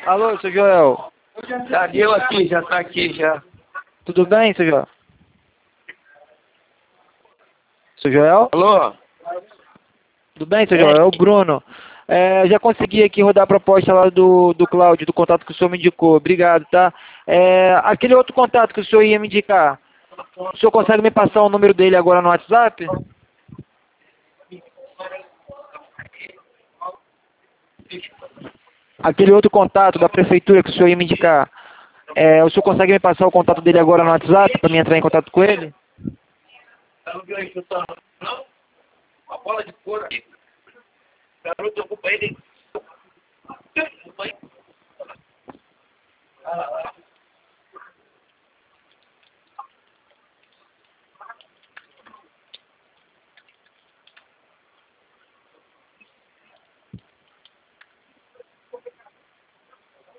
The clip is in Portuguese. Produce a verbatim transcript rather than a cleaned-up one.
Alô, seu Joel. Já deu aqui, já tá aqui já. Tudo bem, seu Joel? Seu Joel? Alô? Tudo bem, seu Joel? É o Bruno. É, já consegui aqui rodar a proposta lá do, do Cláudio, do contato que o senhor me indicou. Obrigado, tá? É, aquele outro contato que o senhor ia me indicar, o senhor consegue me passar o número dele agora no WhatsApp? Aquele outro contato da prefeitura que o senhor ia me indicar, é, o senhor consegue me passar o contato dele agora no WhatsApp para mim entrar em contato com ele? Uma bola de couro. Garoto, ocupa ele.